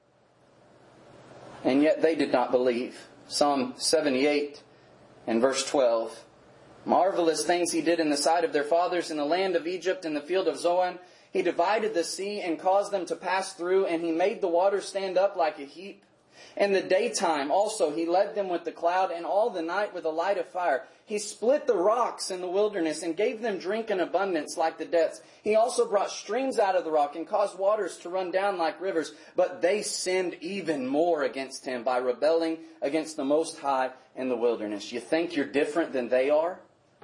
And yet they did not believe. Psalm seventy-eight and verse twelve. "Marvelous things He did in the sight of their fathers in the land of Egypt, in the field of Zoan. He divided the sea and caused them to pass through, and He made the waters stand up like a heap. In the daytime also He led them with the cloud, and all the night with a light of fire. He split the rocks in the wilderness and gave them drink in abundance like the depths. He also brought streams out of the rock and caused waters to run down like rivers. But they sinned even more against Him by rebelling against the Most High in the wilderness." You think you're different than they are?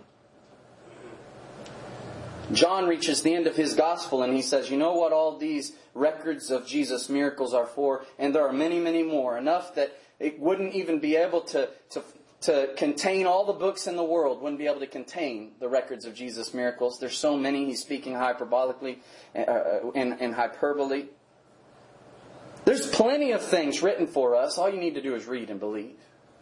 John reaches the end of his gospel and he says, you know what all these records of Jesus' miracles are for? And there are many, many more. Enough that it wouldn't even be able to, to, to contain all the books in the world, wouldn't be able to contain the records of Jesus' miracles. There's so many. He's speaking hyperbolically uh, and, and hyperbole. There's plenty of things written for us. All you need to do is read and believe.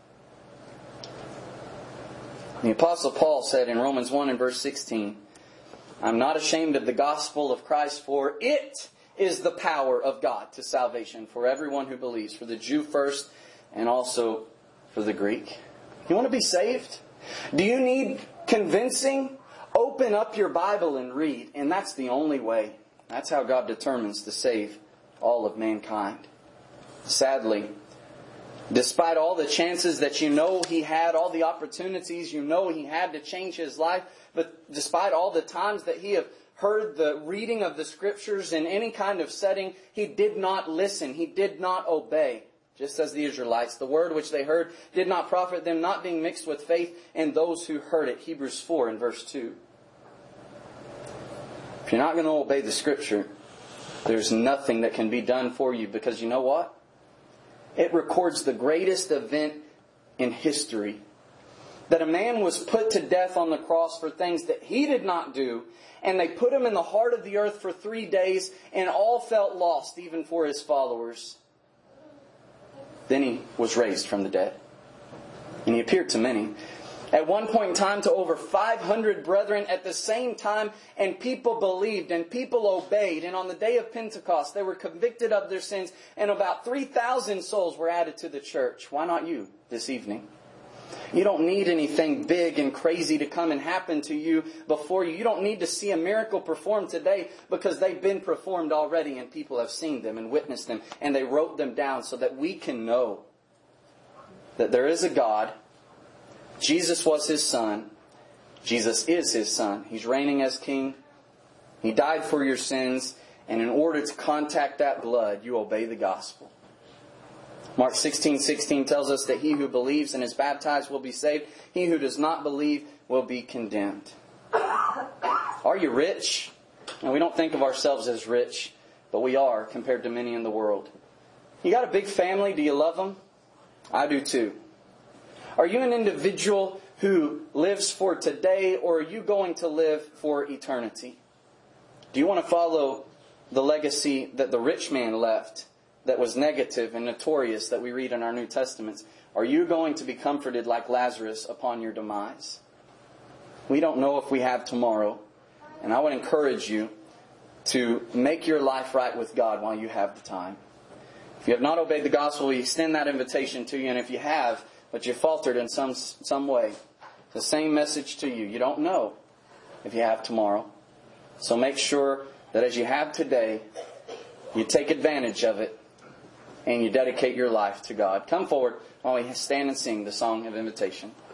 The Apostle Paul said in Romans one and verse sixteen, "I'm not ashamed of the gospel of Christ, for it is the power of God to salvation for everyone who believes, for the Jew first and also for the Greek." You want to be saved? Do you need convincing? Open up your Bible and read. And that's the only way. That's how God determines to save all of mankind. Sadly, despite all the chances that you know he had, all the opportunities you know he had to change his life, but despite all the times that he have heard the reading of the Scriptures in any kind of setting, he did not listen. He did not obey. Just as the Israelites, the word which they heard did not profit them, not being mixed with faith in those who heard it. Hebrews four and verse two. If you're not going to obey the Scripture, there's nothing that can be done for you, because you know what? It records the greatest event in history. That a man was put to death on the cross for things that he did not do, and they put him in the heart of the earth for three days, and all felt lost, even for his followers. Then he was raised from the dead. And he appeared to many. At one point in time to over five hundred brethren at the same time, and people believed and people obeyed. And on the day of Pentecost, they were convicted of their sins, and about three thousand souls were added to the church. Why not you this evening? You don't need anything big and crazy to come and happen to you before you. You don't need to see a miracle performed today, because they've been performed already and people have seen them and witnessed them, and they wrote them down so that we can know that there is a God. Jesus was His Son. Jesus is His Son. He's reigning as King. He died for your sins. And in order to contact that blood, you obey the gospel. Mark sixteen sixteen tells us that he who believes and is baptized will be saved. He who does not believe will be condemned. Are you rich? And we don't think of ourselves as rich, but we are compared to many in the world. You got a big family? Do you love them? I do too. Are you an individual who lives for today, or are you going to live for eternity? Do you want to follow the legacy that the rich man left that was negative and notorious that we read in our New Testaments? Are you going to be comforted like Lazarus upon your demise? We don't know if we have tomorrow, and I would encourage you to make your life right with God while you have the time. If you have not obeyed the gospel, we extend that invitation to you, and if you have, but you faltered in some some way, the same message to you. You don't know if you have tomorrow. So make sure that as you have today, you take advantage of it and you dedicate your life to God. Come forward while we stand and sing the song of invitation.